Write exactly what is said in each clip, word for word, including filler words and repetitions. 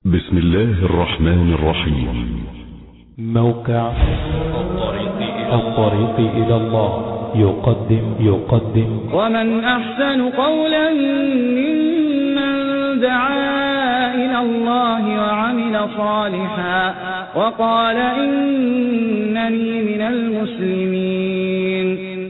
بسم الله الرحمن الرحيم. موقع الطريق إلى الله يقدم يقدم ومن أحسن قولا ممن دعا إلى الله وعمل صالحا وقال إنني من المسلمين.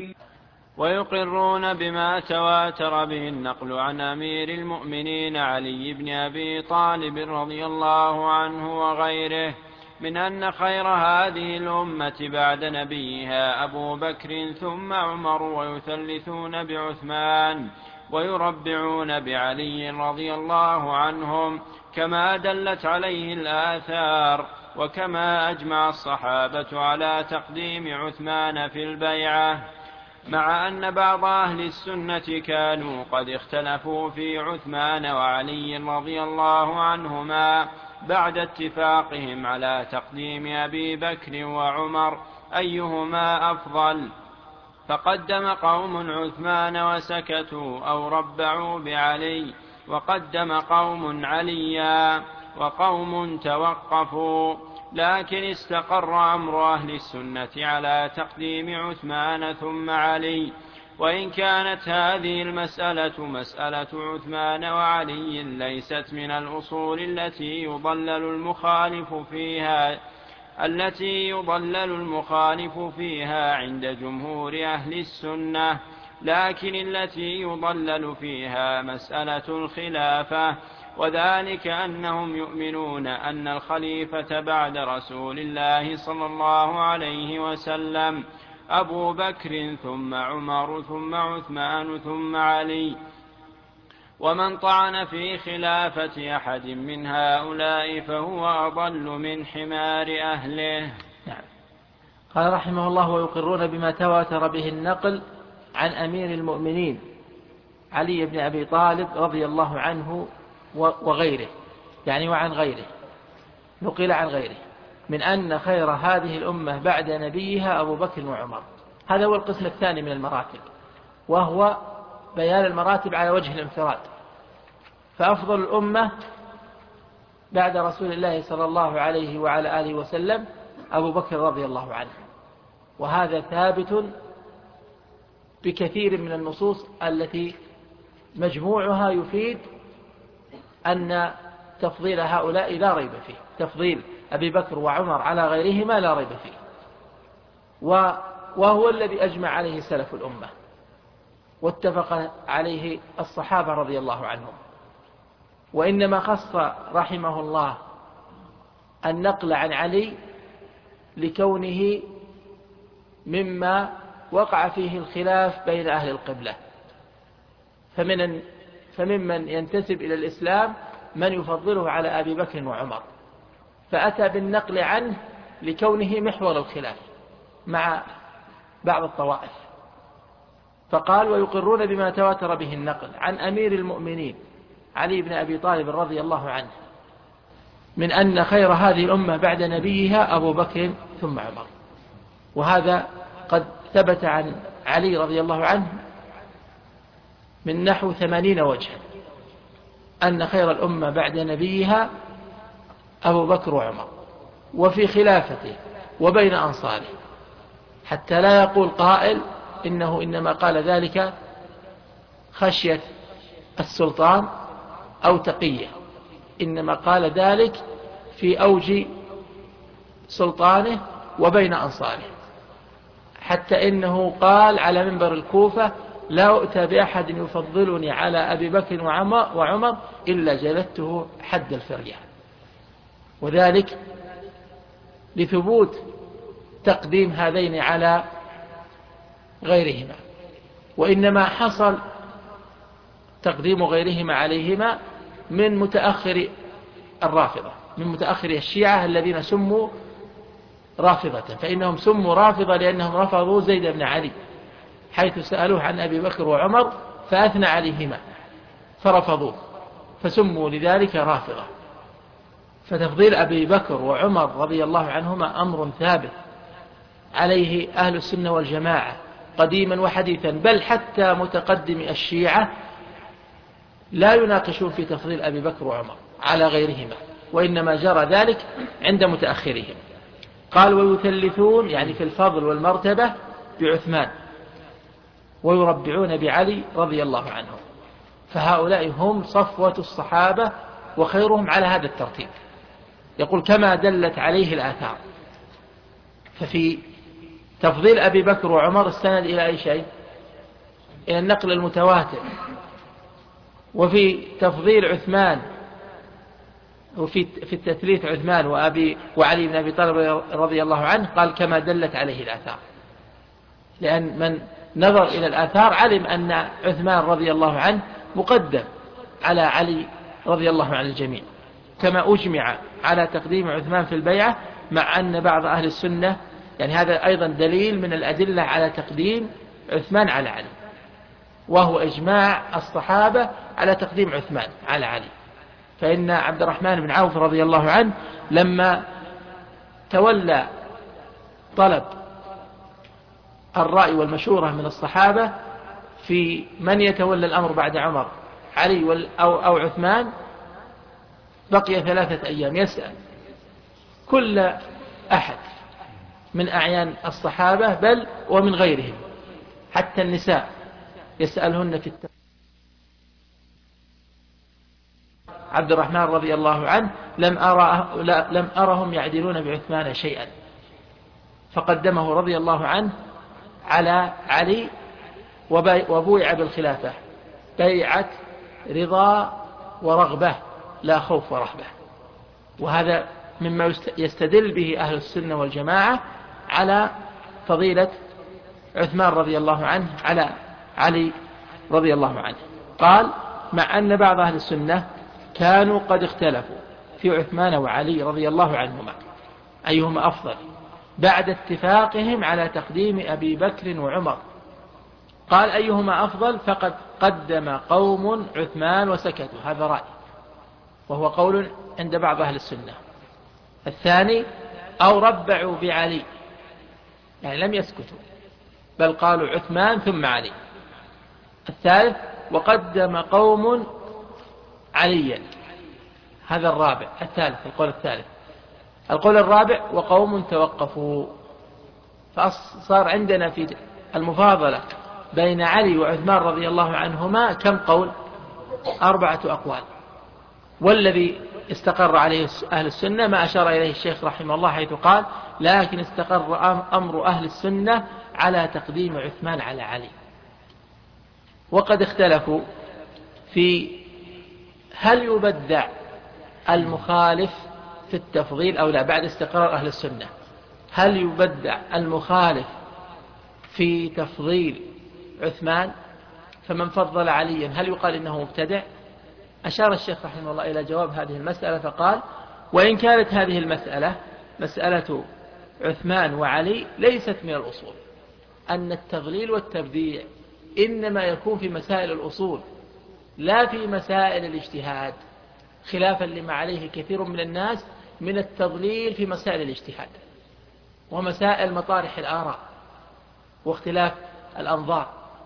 ويقرون بما تواتر به النقل عن أمير المؤمنين علي بن أبي طالب رضي الله عنه وغيره من أن خير هذه الأمة بعد نبيها أبو بكر ثم عمر، ويثلثون بعثمان ويربعون بعلي رضي الله عنهم كما دلت عليه الآثار، وكما أجمع الصحابة على تقديم عثمان في البيعة، مع أن بعض أهل السنة كانوا قد اختلفوا في عثمان وعلي رضي الله عنهما بعد اتفاقهم على تقديم أبي بكر وعمر أيهما أفضل، فقدم قوم عثمان وسكتوا أو ربعوا بعلي، وقدم قوم عليا وقوم توقفوا، لكن استقر أمر أهل السنة على تقديم عثمان ثم علي. وإن كانت هذه المسألة مسألة عثمان وعلي ليست من الأصول التي يضلل المخالف فيها التي يضلل المخالف فيها عند جمهور أهل السنة، لكن التي يضلل فيها مسألة الخلافة، وذلك أنهم يؤمنون أن الخليفة بعد رسول الله صلى الله عليه وسلم أبو بكر ثم عمر ثم عثمان ثم علي، ومن طعن في خلافة أحد من هؤلاء فهو أضل من حمار أهله. نعم. قال رحمه الله: ويقرون بما تواتر به النقل عن أمير المؤمنين علي بن أبي طالب رضي الله عنه وغيره، يعني وعن غيره، نقل عن غيره، من أن خير هذه الأمة بعد نبيها أبو بكر وعمر. هذا هو القسم الثاني من المراتب، وهو بيان المراتب على وجه الانفراد. فأفضل الأمة بعد رسول الله صلى الله عليه وعلى آله وسلم أبو بكر رضي الله عنه، وهذا ثابت بكثير من النصوص التي مجموعها يفيد أن تفضيل هؤلاء لا ريب فيه، تفضيل أبي بكر وعمر على غيرهما لا ريب فيه، وهو الذي أجمع عليه سلف الأمة واتفق عليه الصحابة رضي الله عنهم. وإنما خص رحمه الله النقل عن علي لكونه مما وقع فيه الخلاف بين أهل القبلة، فمن فممن ينتسب إلى الإسلام من يفضله على أبي بكر وعمر، فأتى بالنقل عنه لكونه محور الخلاف مع بعض الطوائف. فقال: ويقرون بما تواتر به النقل عن أمير المؤمنين علي بن أبي طالب رضي الله عنه من أن خير هذه الأمة بعد نبيها أبو بكر ثم عمر. وهذا قد ثبت عن علي رضي الله عنه من نحو ثمانين وجها أن خير الأمة بعد نبيها أبو بكر وعمر، وفي خلافته وبين أنصاره، حتى لا يقول قائل إنه إنما قال ذلك خشية السلطان أو تقية، إنما قال ذلك في أوج سلطانه وبين أنصاره، حتى إنه قال على منبر الكوفة: لا أؤتى بأحد يفضلني على أبي بكر وعمر إلا جلدته حد الفرية، وذلك لثبوت تقديم هذين على غيرهما. وإنما حصل تقديم غيرهما عليهما من متأخر الرافضة، من متأخر الشيعة الذين سموا رافضة، فإنهم سموا رافضة لأنهم رفضوا زيد بن علي، حيث سألوه عن أبي بكر وعمر فأثنى عليهما فرفضوه، فسموا لذلك رافضة. فتفضيل أبي بكر وعمر رضي الله عنهما أمر ثابت عليه أهل السنة والجماعة قديما وحديثا، بل حتى متقدم الشيعة لا يناقشون في تفضيل أبي بكر وعمر على غيرهما، وإنما جرى ذلك عند متأخرهم. قال ويثلثون يعني في الفضل والمرتبة بعثمان، ويربعون بعلي رضي الله عنه. فهؤلاء هم صفوة الصحابة وخيرهم على هذا الترتيب. يقول كما دلت عليه الآثار. ففي تفضيل أبي بكر وعمر السند إلى أي شيء؟ إلى النقل المتواتر. وفي تفضيل عثمان وفي في التثليث عثمان وأبي وعلي بن أبي طالب رضي الله عنه قال كما دلت عليه الآثار، لأن من نظر إلى الآثار علم أن عثمان رضي الله عنه مقدم على علي رضي الله عن الجميع، كما أجمع على تقديم عثمان في البيعة، مع أن بعض أهل السنة يعني هذا أيضا دليل من الأدلة على تقديم عثمان على علي، وهو إجماع الصحابة على تقديم عثمان على علي. فإن عبد الرحمن بن عوف رضي الله عنه لما تولى طلب الرأي والمشورة من الصحابة في من يتولى الأمر بعد عمر، علي أو, أو عثمان، بقي ثلاثة أيام يسأل كل أحد من أعيان الصحابة بل ومن غيرهم، حتى النساء يسألهن في التفضيل. عبد الرحمن رضي الله عنه لم أرى لم أرهم يعدلون بعثمان شيئا، فقدمه رضي الله عنه على علي وبويع بالخلافة بيعة رضا ورغبة لا خوف ورهبة. وهذا مما يستدل به أهل السنة والجماعة على فضيلة عثمان رضي الله عنه على علي رضي الله عنه. قال مع أن بعض أهل السنة كانوا قد اختلفوا في عثمان وعلي رضي الله عنهما أيهما أفضل بعد اتفاقهم على تقديم أبي بكر وعمر. قال أيهما أفضل فقد قدم قوم عثمان وسكتوا، هذا رأي وهو قول عند بعض أهل السنة. الثاني أو ربعوا بعلي يعني لم يسكتوا بل قالوا عثمان ثم علي. الثالث وقدم قوم عليا، هذا الرابع. الثالث القول الثالث. القول الرابع وقوم توقفوا. فصار عندنا في المفاضلة بين علي وعثمان رضي الله عنهما كم قول؟ أربعة أقوال. والذي استقر عليه أهل السنة ما أشار إليه الشيخ رحمه الله حيث قال لكن استقر أمر أهل السنة على تقديم عثمان على علي. وقد اختلفوا في هل يبدع المخالف في التفضيل أو لا بعد استقرار أهل السنة، هل يبدع المخالف في تفضيل عثمان؟ فمن فضل عليا هل يقال إنه مبتدع؟ أشار الشيخ رحمه الله إلى جواب هذه المسألة فقال وإن كانت هذه المسألة مسألة عثمان وعلي ليست من الأصول، أن التضليل والتبديع إنما يكون في مسائل الأصول لا في مسائل الاجتهاد، خلافا لما عليه كثير من الناس من التضليل في مسائل الاجتهاد ومسائل مطارح الآراء واختلاف الأنظار،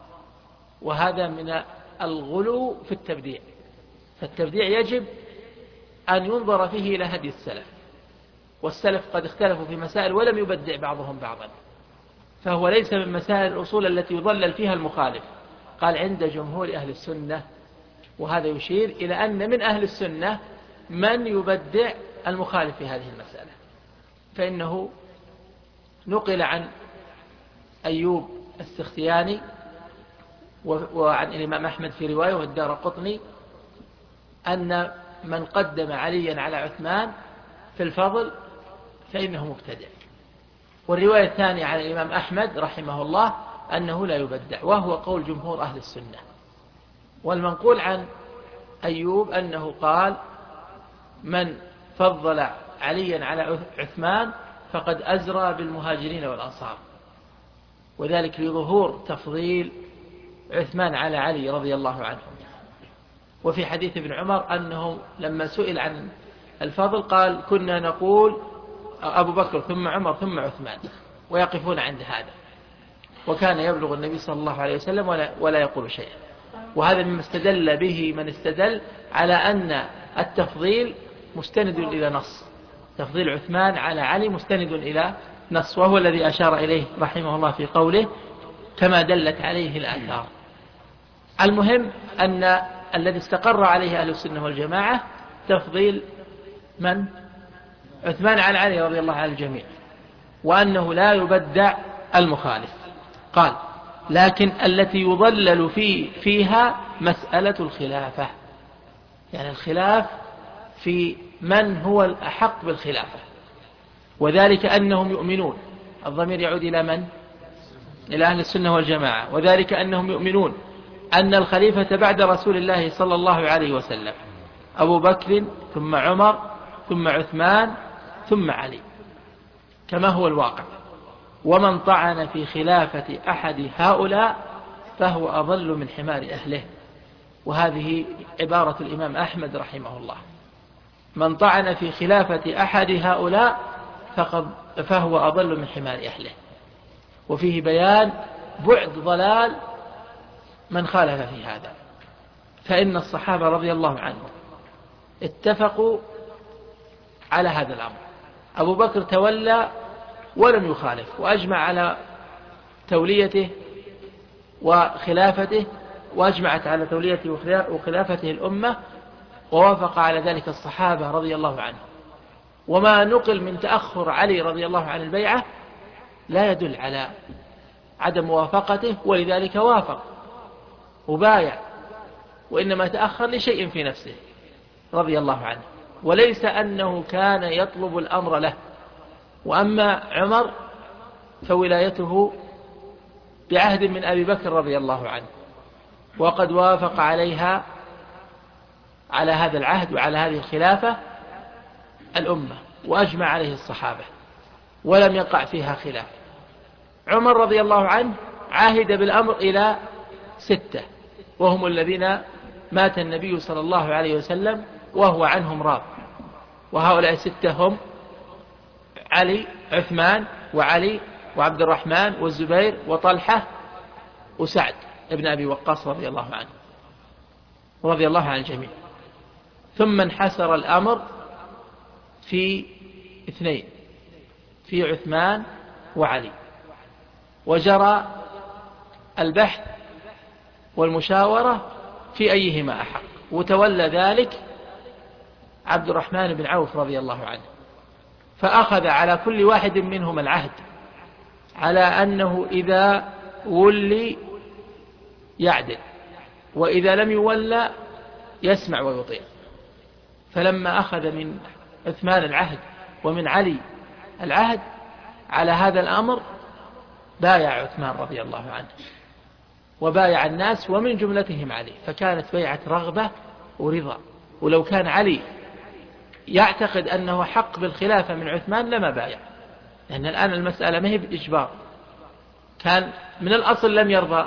وهذا من الغلو في التبديع. فالتبديع يجب أن ينظر فيه إلى هدي السلف، والسلف قد اختلفوا في مسائل ولم يبدع بعضهم بعضا، فهو ليس من مسائل الأصول التي يضلل فيها المخالف. قال عند جمهور أهل السنة، وهذا يشير إلى أن من أهل السنة من يبدع المخالف في هذه المسألة. فإنه نقل عن أيوب السختياني وعن الإمام أحمد في رواية والدارقطني أن من قدم عليا على عثمان في الفضل فإنه مبتدع. والرواية الثانية عن الإمام أحمد رحمه الله أنه لا يبدع، وهو قول جمهور أهل السنة. والمنقول عن أيوب أنه قال من فضل عليا على عثمان فقد أزرى بالمهاجرين والأنصار، وذلك لظهور تفضيل عثمان على علي رضي الله عنه. وفي حديث ابن عمر أنه لما سئل عن الفضل قال كنا نقول أبو بكر ثم عمر ثم عثمان، ويقفون عند هذا، وكان يبلغ النبي صلى الله عليه وسلم ولا, ولا يقول شيئا. وهذا مما استدل به من استدل على أن التفضيل مستند إلى نص، تفضيل عثمان على علي مستند إلى نص، وهو الذي أشار إليه رحمه الله في قوله كما دلت عليه الآثار. المهم أن الذي استقر عليه أهل السنة والجماعة تفضيل من؟ عثمان على علي رضي الله عن الجميع، وأنه لا يبدع المخالف. قال لكن التي يضلل في فيها مسألة الخلافة، يعني الخلاف في من هو الأحق بالخلافة، وذلك أنهم يؤمنون، الضمير يعود إلى من؟ إلى أهل السنة والجماعة، وذلك أنهم يؤمنون أن الخليفة بعد رسول الله صلى الله عليه وسلم أبو بكر ثم عمر ثم عثمان ثم علي كما هو الواقع، ومن طعن في خلافة أحد هؤلاء فهو أضل من حمار أهله. وهذه عبارة الإمام أحمد رحمه الله، من طعن في خلافة أحد هؤلاء فقد فهو أضل من حمار أهله. وفيه بيان بعد ضلال من خالف في هذا، فإن الصحابة رضي الله عنهم اتفقوا على هذا الأمر. أبو بكر تولى ولم يخالف، وأجمع على توليته وخلافته، وأجمعت على توليته وخلافته الأمة، ووافق على ذلك الصحابة رضي الله عنهم. وما نقل من تأخر علي رضي الله عن البيعة لا يدل على عدم موافقته، ولذلك وافق وبايع، وإنما تأخر لشيء في نفسه رضي الله عنه، وليس أنه كان يطلب الأمر له. وأما عمر فولايته بعهد من أبي بكر رضي الله عنه، وقد وافق عليها على هذا العهد وعلى هذه الخلافة الأمة، وأجمع عليه الصحابة ولم يقع فيها خلاف. عمر رضي الله عنه عاهد بالأمر إلى ستة، وهم الذين مات النبي صلى الله عليه وسلم وهو عنهم راض، وهؤلاء الستة هم علي عثمان وعلي وعبد الرحمن والزبير وطلحة وسعد ابن أبي وقاص رضي الله عنه رضي الله عن الجميع. ثم انحسر الأمر في اثنين، في عثمان وعلي، وجرى البحث والمشاورة في أيهما أحق، وتولى ذلك عبد الرحمن بن عوف رضي الله عنه، فأخذ على كل واحد منهم العهد على أنه إذا ولي يعدل، وإذا لم يولى يسمع ويطيع. فلما أخذ من عثمان العهد ومن علي العهد على هذا الأمر بايع عثمان رضي الله عنه وبايع الناس ومن جملتهم علي، فكانت بيعة رغبة ورضا. ولو كان علي يعتقد أنه حق بالخلافة من عثمان لما بايع، لأن الآن المسألة ما هي بالإجبار، كان من الأصل لم يرضى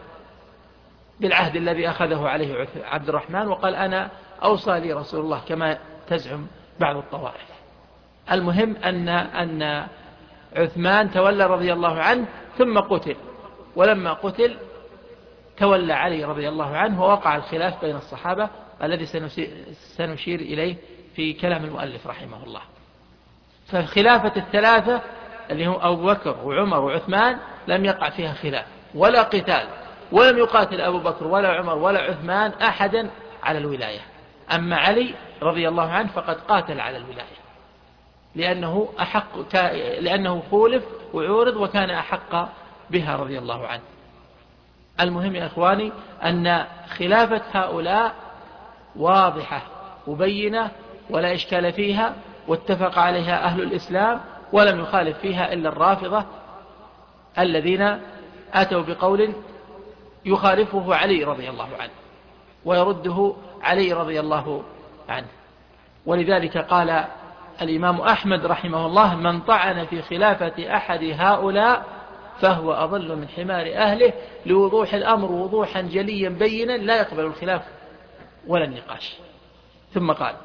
بالعهد الذي أخذه عليه عبد الرحمن، وقال أنا أوصى لي رسول الله كما تزعم بعض الطوائف. المهم أن أن عثمان تولى رضي الله عنه ثم قتل، ولما قتل تولى علي رضي الله عنه، ووقع الخلاف بين الصحابة الذي سنشير إليه في كلام المؤلف رحمه الله. فخلافة الثلاثة اللي هم أبو بكر وعمر وعثمان لم يقع فيها خلاف ولا قتال، ولم يقاتل أبو بكر ولا عمر ولا عثمان أحدا على الولاية. أما علي رضي الله عنه فقد قاتل على الولاية، لأنه أحق، لأنه خولف وعورض وكان أحق بها رضي الله عنه. المهم يا إخواني أن خلافة هؤلاء واضحة وبينة ولا إشكال فيها، واتفق عليها أهل الإسلام، ولم يخالف فيها إلا الرافضة الذين أتوا بقول يخالفه علي رضي الله عنه ويرده علي رضي الله عنه. ولذلك قال الإمام أحمد رحمه الله من طعن في خلافة أحد هؤلاء فهو أضل من حمار أهله، لوضوح الأمر وضوحا جليا بينا لا يقبل الخلاف ولا النقاش. ثم قال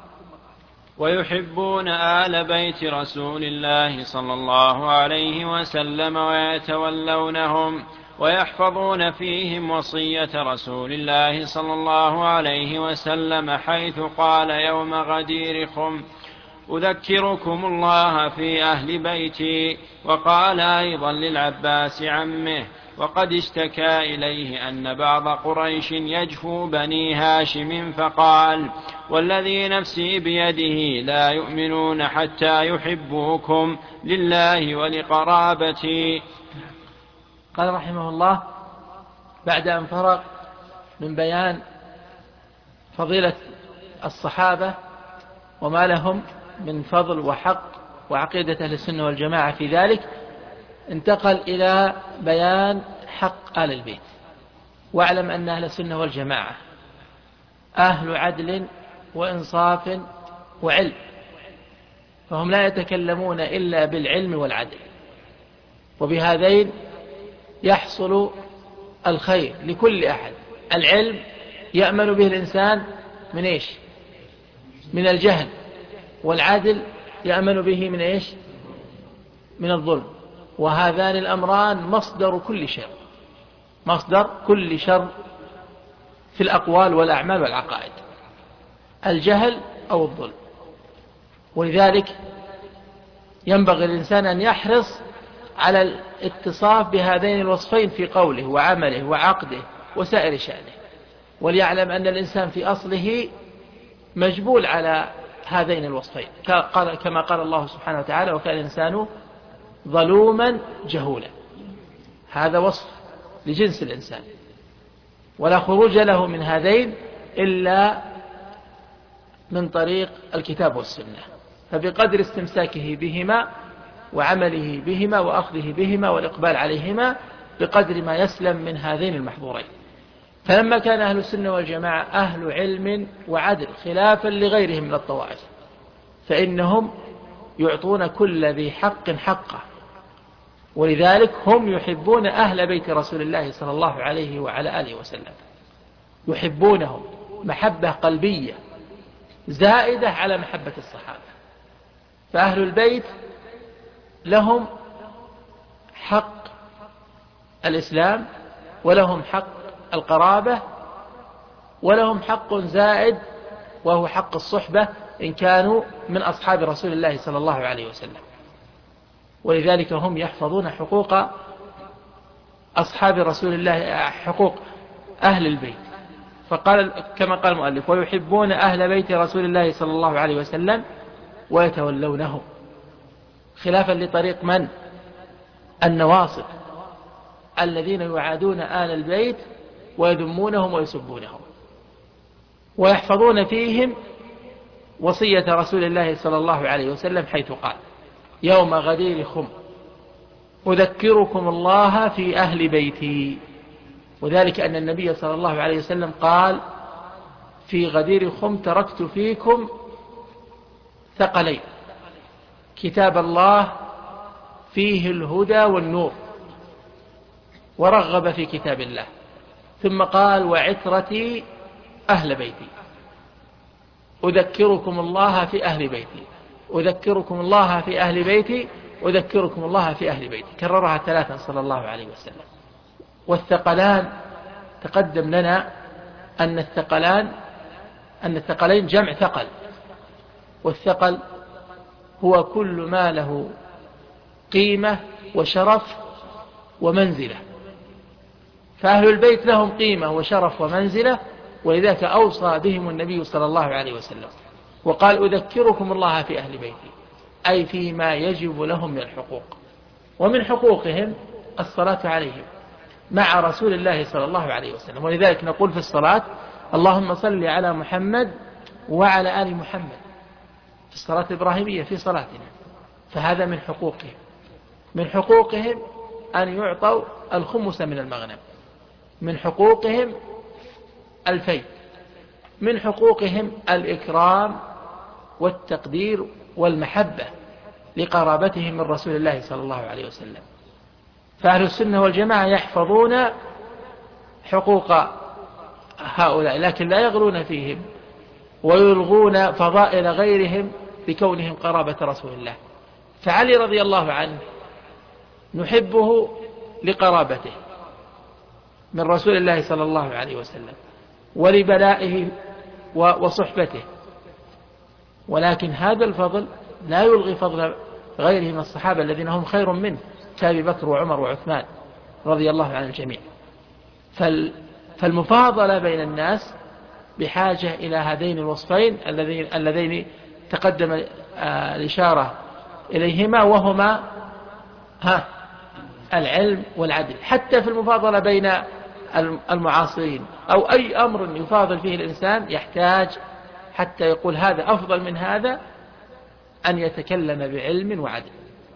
ويحبون آل بيت رسول الله صلى الله عليه وسلم ويتولونهم ويحفظون فيهم وصية رسول الله صلى الله عليه وسلم حيث قال يوم غدير خم: أذكركم الله في أهل بيتي. وقال أيضا للعباس عمه، وقد اشتكى إليه أن بعض قريش يجفو بني هاشم فقال: والذي نفسي بيده لا يؤمنون حتى يحبوكم لله ولقرابتي. قال رحمه الله بعد أن فرغ من بيان فضيلة الصحابة وما لهم من فضل وحق وعقيدة أهل السنة والجماعة في ذلك، انتقل إلى بيان حق آل البيت. واعلم أن أهل السنة والجماعة أهل عدل وإنصاف وعلم، فهم لا يتكلمون إلا بالعلم والعدل، وبهذين يحصل الخير لكل أحد. العلم يأمن به الإنسان من إيش؟ من الجهل. والعدل يأمن به من إيش؟ من الظلم. وهذان الأمران مصدر كل شر، مصدر كل شر في الأقوال والأعمال والعقائد، الجهل أو الظلم. ولذلك ينبغي الإنسان أن يحرص على الاتصاف بهذين الوصفين في قوله وعمله وعقده وسائر شأنه، وليعلم أن الإنسان في أصله مجبول على هذين الوصفين، كما قال الله سبحانه وتعالى: وكان الإنسان ظلوما جهولا. هذا وصف لجنس الإنسان، ولا خروج له من هذين إلا من طريق الكتاب والسنة. فبقدر استمساكه بهما وعمله بهما وأخذه بهما والإقبال عليهما، بقدر ما يسلم من هذين المحظورين. فلما كان أهل السنة والجماعة أهل علم وعدل خلافا لغيرهم من الطوائف، فإنهم يعطون كل ذي حق حقه، ولذلك هم يحبون أهل بيت رسول الله صلى الله عليه وعلى آله وسلم، يحبونهم محبة قلبية زائدة على محبة الصحابة. فأهل البيت لهم حق الإسلام، ولهم حق القرابة، ولهم حق زائد وهو حق الصحبة إن كانوا من أصحاب رسول الله صلى الله عليه وسلم. ولذلك هم يحفظون حقوق أصحاب رسول الله، حقوق أهل البيت. فقال كما قال المؤلف: ويحبون أهل بيت رسول الله صلى الله عليه وسلم ويتولونه، خلافا لطريق من؟ النواصب الذين يعادون آل البيت ويذمونهم ويسبونهم. ويحفظون فيهم وصية رسول الله صلى الله عليه وسلم حيث قال: يوم غدير خم أذكركم الله في أهل بيتي. وذلك أن النبي صلى الله عليه وسلم قال في غدير خم: تركت فيكم ثقلين، كتاب الله فيه الهدى والنور، ورغب في كتاب الله. ثم قال: وعترتي أهل بيتي، أذكركم الله في أهل بيتي، أذكركم الله في أهل بيتي، أذكركم الله في أهل بيتي. كررها ثلاثا صلى الله عليه وسلم. والثقلان تقدم لنا أن الثقلان أن الثقلين جمع ثقل، والثقل هو كل ما له قيمة وشرف ومنزلة. فأهل البيت لهم قيمة وشرف ومنزلة، ولذلك أوصى بهم النبي صلى الله عليه وسلم وقال: أذكركم الله في أهل بيتي، أي فيما يجب لهم من الحقوق. ومن حقوقهم الصلاة عليهم مع رسول الله صلى الله عليه وسلم. ولذلك نقول في الصلاة: اللهم صل على محمد وعلى آل محمد، في الصلاة الإبراهيمية في صلاتنا. فهذا من حقوقهم. من حقوقهم أن يعطوا الخمس من المغنم، من حقوقهم الفيء، من حقوقهم الإكرام والتقدير والمحبة لقرابتهم من رسول الله صلى الله عليه وسلم. فأهل السنة والجماعة يحفظون حقوق هؤلاء، لكن لا يغلون فيهم ويلغون فضائل غيرهم لكونهم قرابة رسول الله. فعلي رضي الله عنه نحبه لقرابته، من رسول الله صلى الله عليه وسلم ولبلائه وصحبته، ولكن هذا الفضل لا يلغي فضل غيره من الصحابة الذين هم خير منه كأبي بكر وعمر وعثمان رضي الله عن الجميع. فالمفاضلة بين الناس بحاجة إلى هذين الوصفين اللذين اللذين تقدم الإشارة إليهما، وهما ها العلم والعدل. حتى في المفاضلة بين المعاصرين أو أي أمر يفاضل فيه الإنسان يحتاج حتى يقول هذا أفضل من هذا أن يتكلم بعلم وعدل،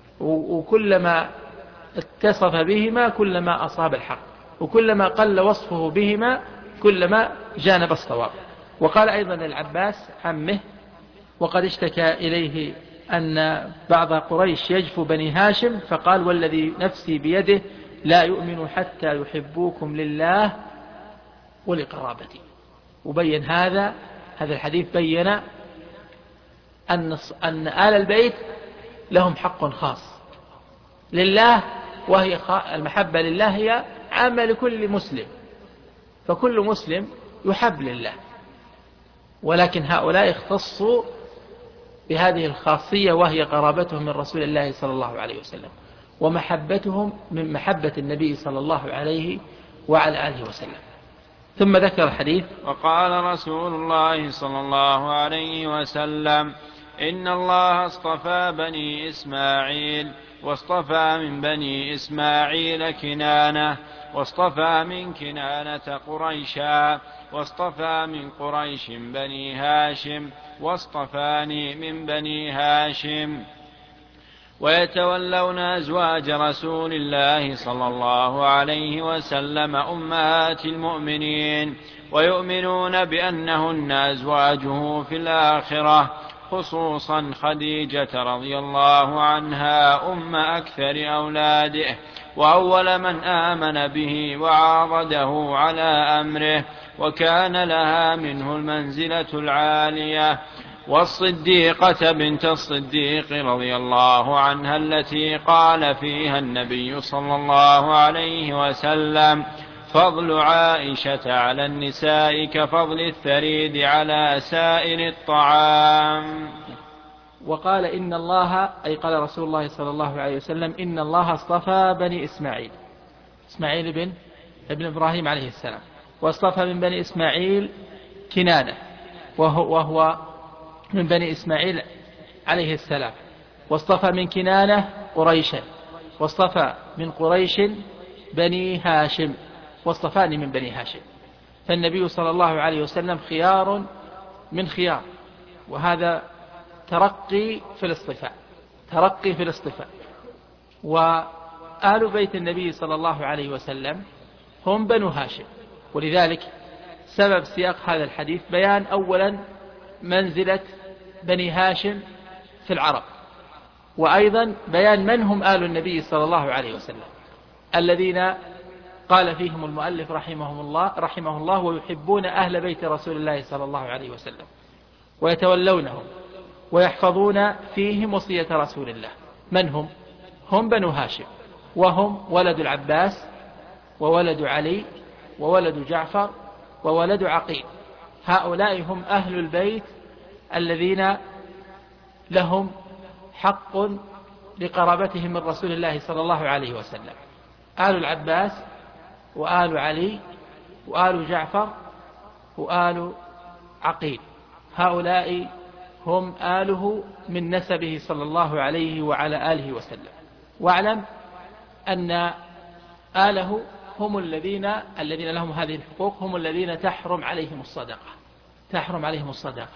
وكلما اتصف بهما كلما أصاب الحق، وكلما قل وصفه بهما كلما جانب الصواب. وقال أيضا العباس عمه وقد اشتكى إليه أن بعض قريش يجفو بني هاشم، فقال والذي نفسي بيده لا يؤمن حتى يحبوكم لله ولقرابتي. وبين هذا هذا الحديث بين أن أن آل البيت لهم حق خاص لله، وهي المحبة لله هي عامة لكل مسلم، فكل مسلم يحب لله، ولكن هؤلاء اختصوا بهذه الخاصية وهي قرابتهم من رسول الله صلى الله عليه وسلم ومحبتهم من محبة النبي صلى الله عليه وعلى آله وسلم. ثم ذكر الحديث: وقال رسول الله صلى الله عليه وسلم: إن الله اصطفى بني إسماعيل، واصطفى من بني إسماعيل كنانة، واصطفى من كنانة قريشا، واصطفى من قريش بني هاشم، واصطفاني من بني هاشم. ويتولون أزواج رسول الله صلى الله عليه وسلم أمهات المؤمنين، ويؤمنون بأنهن أزواجه في الآخرة، خصوصا خديجة رضي الله عنها أم أكثر أولاده، وأول من آمن به وعارضه على أمره، وكان لها منه المنزلة العالية. والصديقة بنت الصديق رضي الله عنها التي قال فيها النبي صلى الله عليه وسلم: فضل عائشة على النساء كفضل الثريد على سائر الطعام. وقال إن الله، أي قال رسول الله صلى الله عليه وسلم: إن الله اصطفى بني إسماعيل، إسماعيل بن ابن إبراهيم عليه السلام، واصطفى من بني إسماعيل كنانة وهو, وهو من بني إسماعيل عليه السلام، واصطفى من كنانة قريشا، واصطفى من قريش بني هاشم، واصطفاني من بني هاشم. فالنبي صلى الله عليه وسلم خيار من خيار، وهذا ترقي في الاصطفاء، ترقي في الاصطفاء. وآل بيت النبي صلى الله عليه وسلم هم بنو هاشم، ولذلك سبب سياق هذا الحديث بيان أولا منزلة بني هاشم في العرب، وأيضا بيان من هم آل النبي صلى الله عليه وسلم الذين قال فيهم المؤلف رحمه الله رحمه الله ويحبون أهل بيت رسول الله صلى الله عليه وسلم ويتولونهم ويحفظون فيهم وصية رسول الله. من هم؟ هم بنو هاشم، وهم ولد العباس وولد علي وولد جعفر وولد عقيل. هؤلاء هم أهل البيت الذين لهم حق لقرابتهم من رسول الله صلى الله عليه وسلم: آل العباس وآل علي وآل جعفر وآل عقيل، هؤلاء هم آله من نسبه صلى الله عليه وعلى آله وسلم. واعلم أن آله هم الذين الذين لهم هذه الحقوق، هم الذين تحرم عليهم الصدقة، تحرم عليهم الصدقة.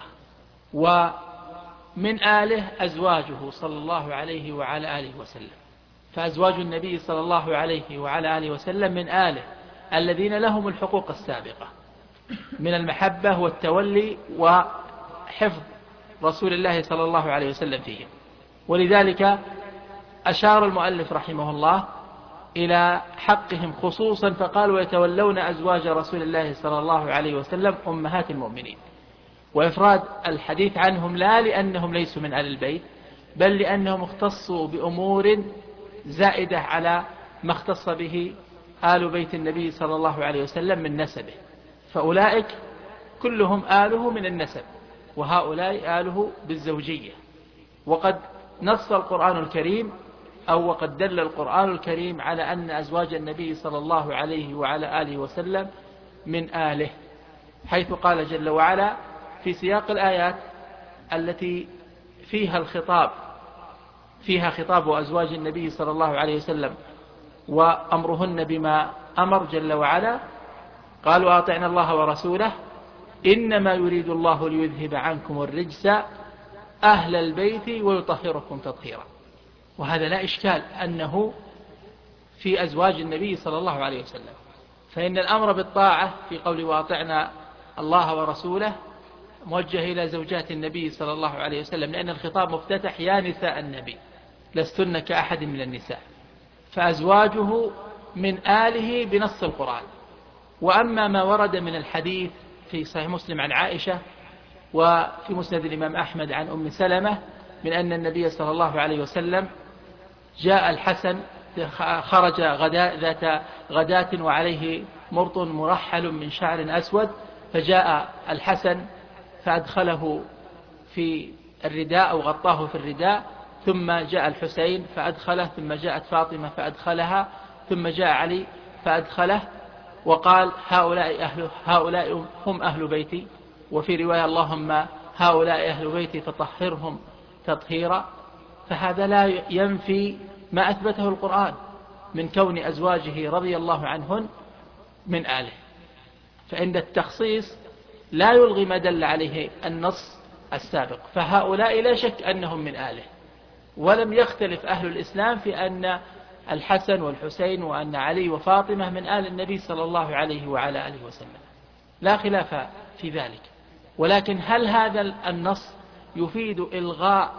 ومن آله أزواجه صلى الله عليه وعلى آله وسلم، فأزواج النبي صلى الله عليه وعلى آله وسلم من آله الذين لهم الحقوق السابقة من المحبة والتولي وحفظ رسول الله صلى الله عليه وسلم فيهم. ولذلك أشار المؤلف رحمه الله إلى حقهم خصوصا فقال: ويتولون أزواج رسول الله صلى الله عليه وسلم أمهات المؤمنين. وإفراد الحديث عنهم لا لأنهم ليسوا من آل البيت، بل لأنهم اختصوا بأمور زائدة على ما اختص به آل بيت النبي صلى الله عليه وسلم من نسبه، فأولئك كلهم آله من النسب، وهؤلاء آله بالزوجية. وقد نص القرآن الكريم أو وقد دل القرآن الكريم على أن أزواج النبي صلى الله عليه وعلى آله وسلم من آله، حيث قال جل وعلا في سياق الآيات التي فيها الخطاب فيها خطاب أزواج النبي صلى الله عليه وسلم وأمرهن بما أمر جل وعلا: قالوا أطعنا الله ورسوله إنما يريد الله ليذهب عنكم الرجس أهل البيت ويطهركم تطهيرا. وهذا لا إشكال أنه في أزواج النبي صلى الله عليه وسلم، فإن الأمر بالطاعة في قول وأطعنا الله ورسوله موجه إلى زوجات النبي صلى الله عليه وسلم، لأن الخطاب مفتتح: يا نساء النبي لستن كأحد من النساء، فأزواجه من آله بنص القرآن. وأما ما ورد من الحديث في صحيح مسلم عن عائشة وفي مسند الإمام أحمد عن أم سلمة من أن النبي صلى الله عليه وسلم جاء الحسن، خرج غداء ذات غداة وعليه مرط مرحل من شعر أسود، فجاء الحسن فأدخله في الرداء أو غطاه في الرداء، ثم جاء الحسين فأدخله، ثم جاءت فاطمة فأدخلها، ثم جاء علي فأدخله، وقال: هؤلاء, أهل هؤلاء هم أهل بيتي، وفي رواية: اللهم هؤلاء أهل بيتي فطهرهم تطهيرا. فهذا لا ينفي ما أثبته القرآن من كون أزواجه رضي الله عنهن من آله، فإن التخصيص لا يلغي ما دل عليه النص السابق، فهؤلاء لا شك أنهم من آله. ولم يختلف أهل الإسلام في أن الحسن والحسين وأن علي وفاطمة من آل النبي صلى الله عليه وعلى آله وسلم، لا خلاف في ذلك. ولكن هل هذا النص يفيد إلغاء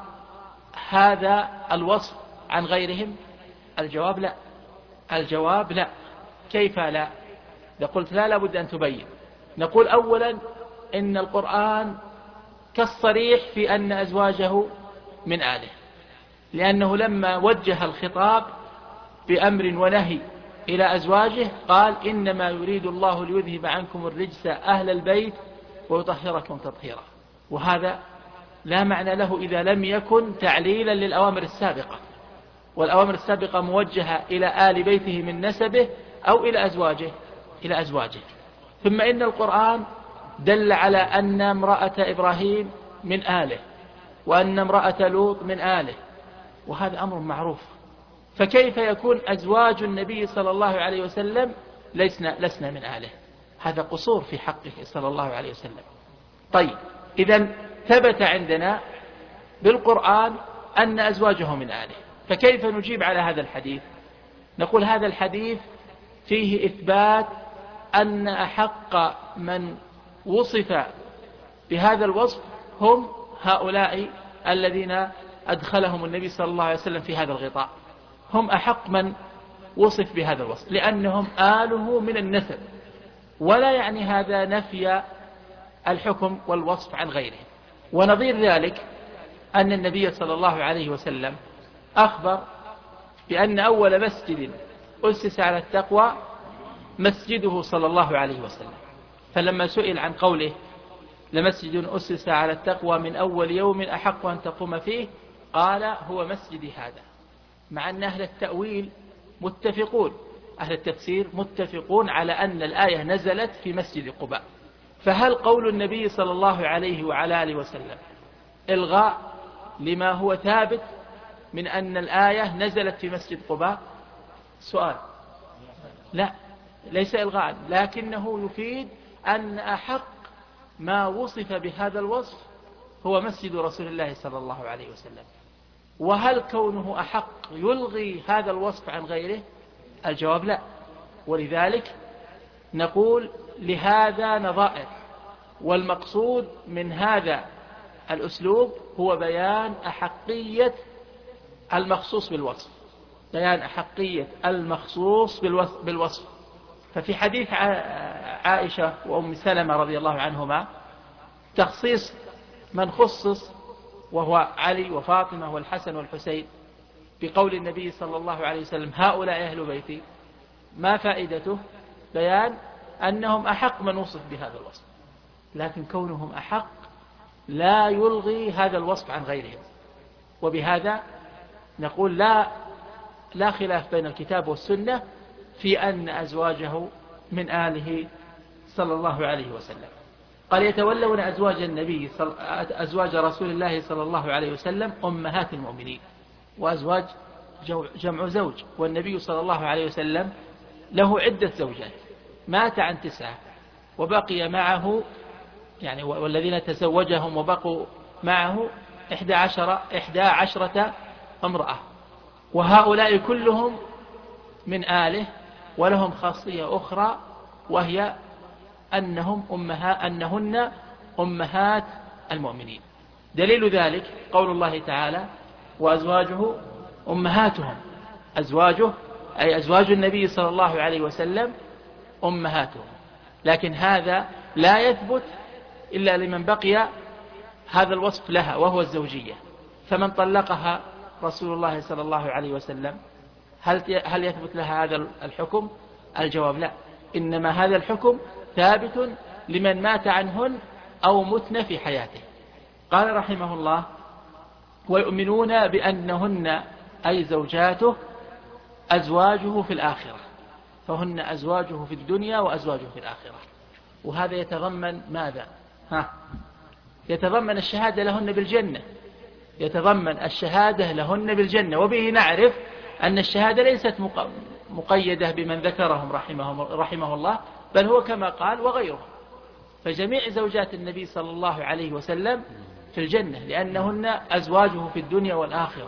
هذا الوصف عن غيرهم؟ الجواب لا. الجواب لا. كيف لا؟ إذا قلت لا لابد أن تبين. نقول أولا إن القرآن كالصريح في أن أزواجه من آله، لأنه لما وجه الخطاب بأمر ونهي إلى أزواجه قال: إنما يريد الله ليذهب عنكم الرجس أهل البيت ويطهركم تطهيرا. وهذا لا معنى له إذا لم يكن تعليلا للأوامر السابقة، والأوامر السابقة موجهة إلى آل بيته من نسبه أو إلى أزواجه إلى أزواجه. ثم إن القرآن دل على أن امرأة إبراهيم من آله، وأن امرأة لوط من آله، وهذا أمر معروف. فكيف يكون أزواج النبي صلى الله عليه وسلم لسنا, لسنا من آله؟ هذا قصور في حقه صلى الله عليه وسلم. طيب، إذن ثبت عندنا بالقرآن أن أزواجه من آله، فكيف نجيب على هذا الحديث؟ نقول هذا الحديث فيه إثبات أن أحق من وصف بهذا الوصف هم هؤلاء الذين أدخلهم النبي صلى الله عليه وسلم في هذا الغطاء، هم أحق من وصف بهذا الوصف، لأنهم آله من النسب. ولا يعني هذا نفي الحكم والوصف عن غيره. ونظير ذلك أن النبي صلى الله عليه وسلم أخبر بأن أول مسجد أسس على التقوى مسجده صلى الله عليه وسلم، فلما سئل عن قوله: لمسجد أسس على التقوى من أول يوم أحق أن تقوم فيه، قال: هو مسجدي هذا. مع أن أهل التأويل متفقون، أهل التفسير متفقون على أن الآية نزلت في مسجد قباء. فهل قول النبي صلى الله عليه وعلى آله وسلم إلغاء لما هو ثابت من أن الآية نزلت في مسجد قباء؟ سؤال. لا، ليس إلغاء، لكنه يفيد أن أحق ما وصف بهذا الوصف هو مسجد رسول الله صلى الله عليه وسلم. وهل كونه أحق يلغي هذا الوصف عن غيره؟ الجواب لا. ولذلك نقول لهذا نظائر، والمقصود من هذا الأسلوب هو بيان أحقية المخصوص بالوصف، بيان أحقية المخصوص بالوصف. ففي حديث عائشة وأم سلمة رضي الله عنهما تخصيص من خصص وهو علي وفاطمة والحسن والحسين بقول النبي صلى الله عليه وسلم: هؤلاء أهل بيتي، ما فائدته؟ بيان أنهم أحق من وصف بهذا الوصف، لكن كونهم أحق لا يلغي هذا الوصف عن غيرهم. وبهذا نقول لا لا خلاف بين الكتاب والسنة في أن أزواجه من آله صلى الله عليه وسلم. قال يتولون أزواج النبي أزواج رسول الله صلى الله عليه وسلم أمهات المؤمنين. وأزواج جمع زوج، والنبي صلى الله عليه وسلم له عدة زوجات، مات عن تسعة وبقي معه يعني والذين تزوجهم وبقوا معه إحدى عشرة إحدى عشرة امرأة، وهؤلاء كلهم من آله، ولهم خاصية أخرى وهي أنهم أمها أنهن أمهات المؤمنين. دليل ذلك قول الله تعالى وأزواجه أمهاتهم، أزواجه أي أزواج النبي صلى الله عليه وسلم أمهاتهم. لكن هذا لا يثبت إلا لمن بقي هذا الوصف لها وهو الزوجية. فمن طلقها رسول الله صلى الله عليه وسلم هل هل يثبت لها هذا الحكم؟ الجواب لا، إنما هذا الحكم ثابت لمن مات عنهن أو متن في حياته. قال رحمه الله ويؤمنون بأنهن أي زوجاته أزواجه في الآخرة، فهن أزواجه في الدنيا وأزواجه في الآخرة. وهذا يتضمن ماذا؟ ها يتضمن الشهادة لهن بالجنة، يتضمن الشهادة لهن بالجنة. وبه نعرف أن الشهادة ليست مقيدة بمن ذكرهم رحمه, رحمه الله، بل هو كما قال وغيره، فجميع زوجات النبي صلى الله عليه وسلم في الجنة لأنهن أزواجه في الدنيا والآخرة.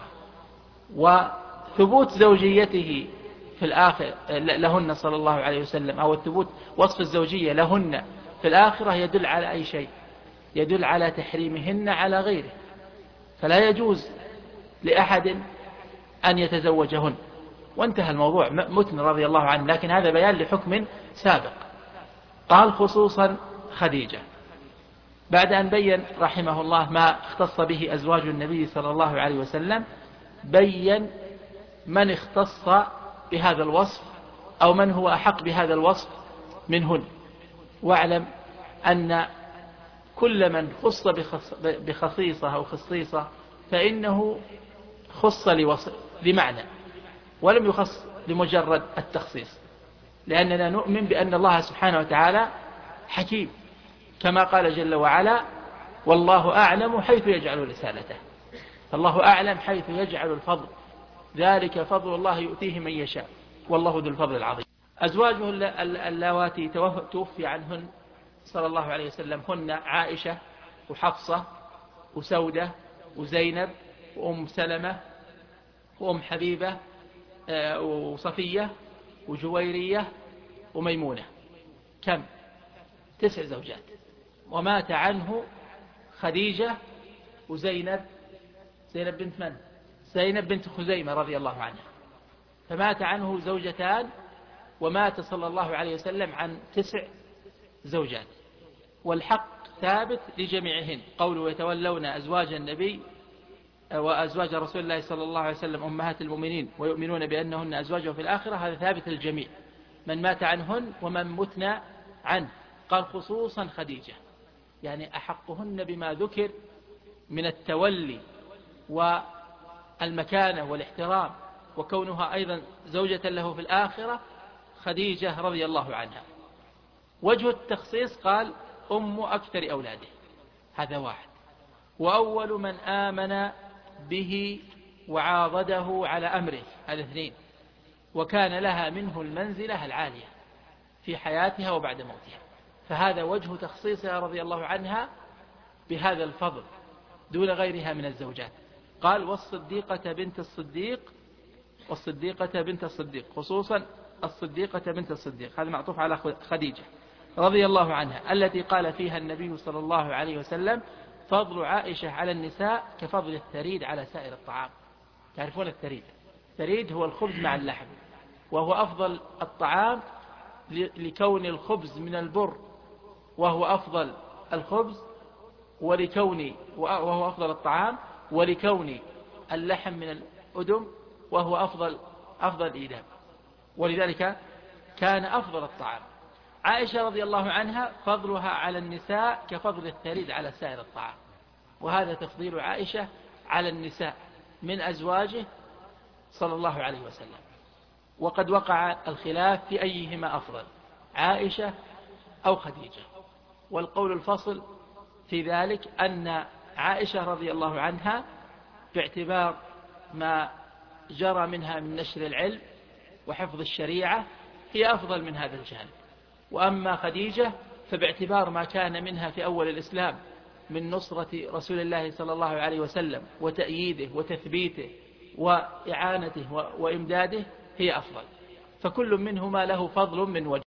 وثبوت زوجيته في الآخرة لهن صلى الله عليه وسلم أو الثبوت وصف الزوجية لهن في الآخرة يدل على أي شيء؟ يدل على تحريمهن على غيره، فلا يجوز لأحد أن يتزوجهن. وانتهى الموضوع. متن رضي الله عنه، لكن هذا بيان لحكم سابق. قال خصوصا خديجة، بعد أن بين رحمه الله ما اختص به أزواج النبي صلى الله عليه وسلم، بين من اختص بهذا الوصف أو من هو أحق بهذا الوصف منهن. واعلم أن كل من خص بخصيصة أو خصيصة فإنه خص لمعنى ولم يخص لمجرد التخصيص، لأننا نؤمن بأن الله سبحانه وتعالى حكيم كما قال جل وعلا والله أعلم حيث يجعل رسالته. فالله أعلم حيث يجعل الفضل، ذلك فضل الله يؤتيه من يشاء والله ذو الفضل العظيم. أزواجه اللواتي توفي عنهن صلى الله عليه وسلم هن عائشة وحفصة وسودة وزينب وأم سلمة وأم حبيبة وصفية وجويرية وميمونة. كم؟ تسع زوجات. ومات عنه خديجة وزينب زينب بنت من؟ زينب بنت خزيمة رضي الله عنها. فمات عنه زوجتان، ومات صلى الله عليه وسلم عن تسع زوجات. والحق ثابت لجميعهن. قوله يتولون أزواج النبي وأزواج رسول الله صلى الله عليه وسلم أمهات المؤمنين ويؤمنون بأنهن أزواجه في الآخرة، هذا ثابت للجميع من مات عنهن ومن متن عنه. قال خصوصا خديجة، يعني أحقهن بما ذكر من التولي والمكانة والاحترام، وكونها أيضا زوجة له في الآخرة خديجة رضي الله عنها. وجه التخصيص قال أم أكثر أولاده، هذا واحد. وأول من آمن به وعاضده على أمره، هذا اثنين. وكان لها منه المنزلة العالية في حياتها وبعد موتها. فهذا وجه تخصيصها رضي الله عنها بهذا الفضل دون غيرها من الزوجات. قال والصديقة بنت الصديق، والصديقة بنت الصديق، خصوصا الصديقة بنت الصديق، هذا معطوف على خديجة رضي الله عنها، التي قال فيها النبي صلى الله عليه وسلم فضل عائشة على النساء كفضل الثريد على سائر الطعام. تعرفون الثريد؟ الثريد هو الخبز مع اللحم، وهو أفضل الطعام لكون الخبز من البر وهو أفضل الخبز، ولكون وهو أفضل الطعام، ولكون اللحم من الأدم وهو أفضل أفضل الإيدام. ولذلك كان أفضل الطعام. عائشة رضي الله عنها فضلها على النساء كفضل الثريد على سائر الطعام، وهذا تفضيل عائشة على النساء من أزواجه صلى الله عليه وسلم. وقد وقع الخلاف في أيهما أفضل، عائشة أو خديجة، والقول الفصل في ذلك أن عائشة رضي الله عنها باعتبار ما جرى منها من نشر العلم وحفظ الشريعة هي أفضل من هذا الجانب، وأما خديجة فباعتبار ما كان منها في أول الإسلام من نصرة رسول الله صلى الله عليه وسلم وتأييده وتثبيته وإعانته وإمداده هي أفضل، فكل منهما له فضل من وجه.